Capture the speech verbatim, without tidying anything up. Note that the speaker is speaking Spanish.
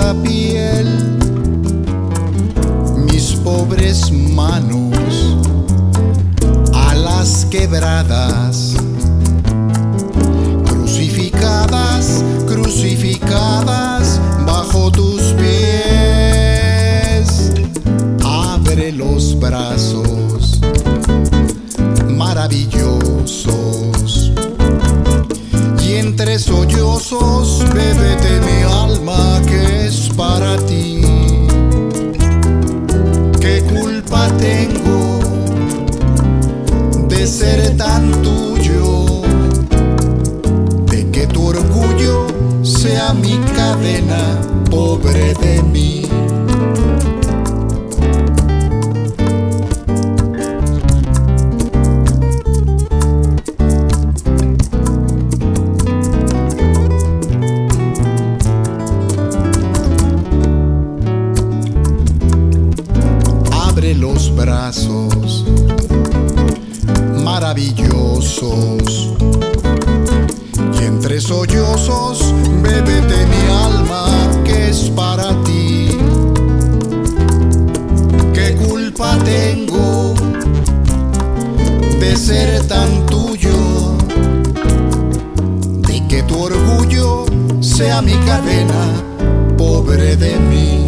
hermosa piel, mis pobres manos a las quebradas, crucificadas, crucificadas bajo tus pies. Abre los brazos maravillosos y entre sollozos bébete mi alma que es para ti. ¿Qué culpa tengo de ser tan tuyo? De que tu orgullo sea mi cadena, pobre de mí. Abre los brazos maravillosos y entre sollozos bébete mi alma que es para ti. ¿Qué culpa tengo de ser tan tuyo? De que tu orgullo sea mi cadena, pobre de mí.